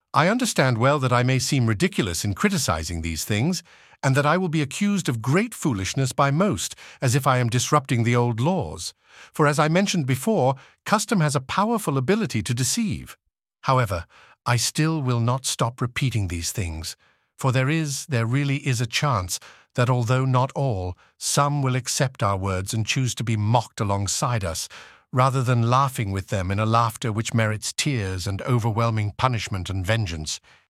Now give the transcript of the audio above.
I understand well that I may seem ridiculous in criticizing these things, and that I will be accused of great foolishness by most, as if I am disrupting the old laws. For as I mentioned before, custom has a powerful ability to deceive. However, I still will not stop repeating these things, for there really is a chance that although not all, some will accept our words and choose to be mocked alongside us, rather than laughing with them in a laughter which merits tears and overwhelming punishment and vengeance.